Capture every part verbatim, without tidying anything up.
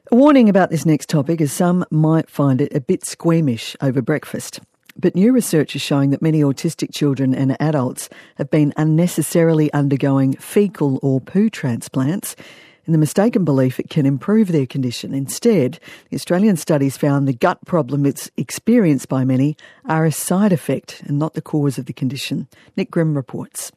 A warning about this next topic is some might find it a bit squeamish over breakfast. But new research is showing that many autistic children and adults have been unnecessarily undergoing faecal or poo transplants in the mistaken belief it can improve their condition. Instead, the Australian studies found the gut problems experienced by many are a side effect and not the cause of the condition. Nick Grimm reports.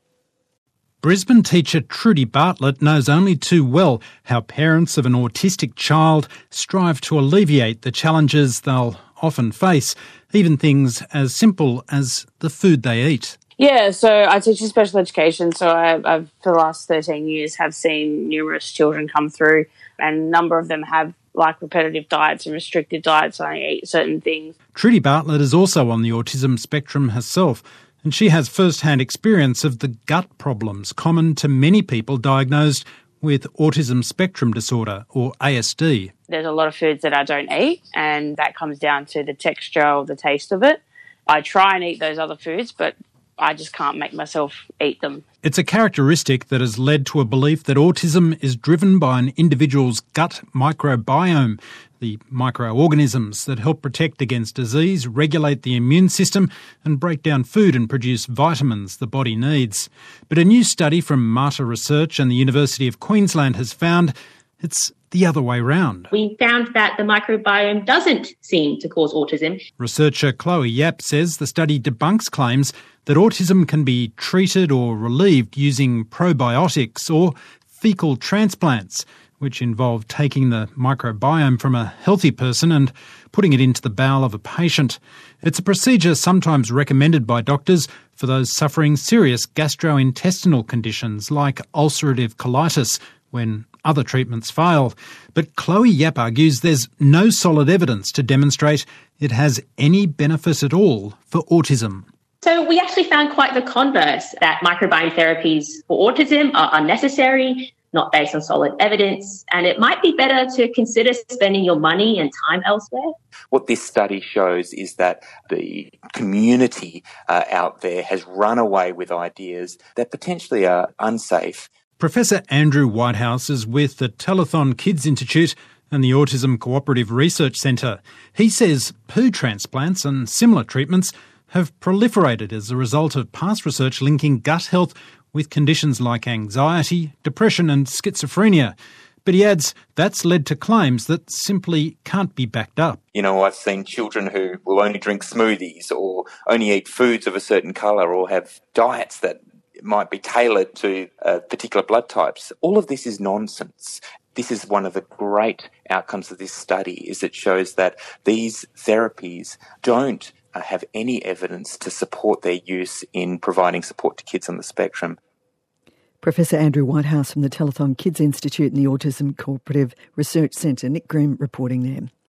Brisbane teacher Trudy Bartlett knows only too well how parents of an autistic child strive to alleviate the challenges they'll often face, even things as simple as the food they eat. Yeah, so I teach in special education, so I, I've, for the last thirteen years, have seen numerous children come through, and a number of them have like repetitive diets and restricted diets, and I eat certain things. Trudy Bartlett is also on the autism spectrum herself, and she has first-hand experience of the gut problems common to many people diagnosed with autism spectrum disorder, or A S D. There's a lot of foods that I don't eat, and that comes down to the texture or the taste of it. I try and eat those other foods, but I just can't make myself eat them. It's a characteristic that has led to a belief that autism is driven by an individual's gut microbiome, the microorganisms that help protect against disease, regulate the immune system and break down food and produce vitamins the body needs. But a new study from Mater Research and the University of Queensland has found it's the other way round. We found that the microbiome doesn't seem to cause autism. Researcher Chloe Yap says the study debunks claims that autism can be treated or relieved using probiotics or fecal transplants, which involve taking the microbiome from a healthy person and putting it into the bowel of a patient. It's a procedure sometimes recommended by doctors for those suffering serious gastrointestinal conditions like ulcerative colitis when other treatments fail. But Chloe Yap argues there's no solid evidence to demonstrate it has any benefit at all for autism. So we actually found quite the converse, that microbiome therapies for autism are unnecessary, not based on solid evidence, and it might be better to consider spending your money and time elsewhere. What this study shows is that the community uh, out there has run away with ideas that potentially are unsafe. Professor Andrew Whitehouse is with the Telethon Kids Institute and the Autism Cooperative Research Centre. He says poo transplants and similar treatments have proliferated as a result of past research linking gut health with conditions like anxiety, depression and schizophrenia. But he adds that's led to claims that simply can't be backed up. You know, I've seen children who will only drink smoothies or only eat foods of a certain colour or have diets that might be tailored to uh, particular blood types. All of this is nonsense. This is one of the great outcomes of this study, is it shows that these therapies don't uh, have any evidence to support their use in providing support to kids on the spectrum. Professor Andrew Whitehouse from the Telethon Kids Institute and the Autism Cooperative Research Centre. Nick Grimm reporting there.